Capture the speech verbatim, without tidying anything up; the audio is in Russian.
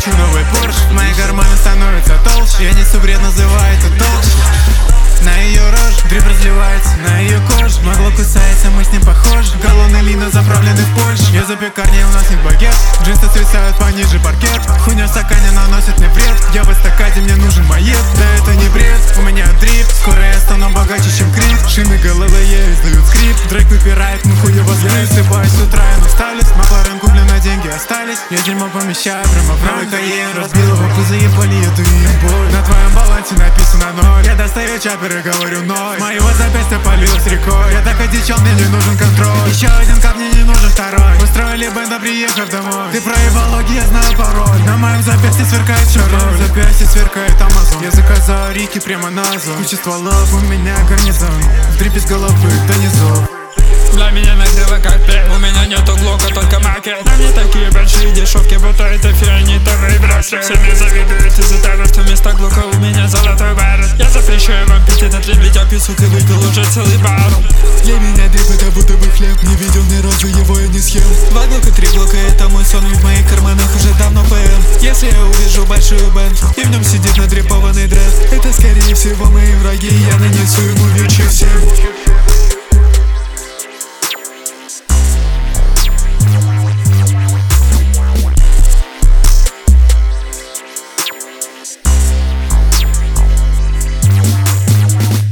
хочу новый Порш. Мои карманы становятся толще. Я несу бред, называется толще. На ее рожь дрип разливается, на ее кожу. Могло кусается, мы с ним похожи. Галлоны лина заправлены в Польше. Я за пекарней, у нас нет багет. Джинсы свисают пониже паркет. Хуйня в стакане наносит мне вред. Я в эстакаде, мне нужен мает. Да это не бред, у меня дрип. Скоро я стану богаче, чем Крид. Шины галилея издают скрип. Дрейк выпирает, мы хуево злым. Я высыпаюсь с утра, я наставлюсь. Макларен куплен, на деньги остались. Я дерьмо помещаю прямо в новый Каен. Разбил его, пузы ебали эту боль. На твоем балансе написано ноль. Я достаю чапер и говорю ноль. Моего запястья полилось рекой. Я так одичал, мне не нужен контроль. Еще один кап, мне не нужен второй. Устроили бенда, приехав домой. Ты проебал логи, я знаю пароль. На моем запястье сверкает чароль. На моем запястье сверкает Амазон. Я заказал Рики прямо на зон. Куча стволов, у меня гарнизон. В дрипе с головы до низов. Для меня нагрела коктейль. У меня нету глока, только макет. На мне такие большие дешевки, будто это фианитовый браслет. Все мне завидуют из-за того, что вместо глока у меня золотой бар. Я запрещаю вам пить этот лед, ведь я пью, сука, выпил уже целый бар. Для меня дрип это будто бы хлеб. Не видел ни разу его, я не съел. Два глока, три глока, это мой сон. И в моих карманах уже давно ПМ. Если я увижу большую бенд и в нем сидит надрипованный дресс, Это скорее всего мои враги. Я нанесу ему вечер всем.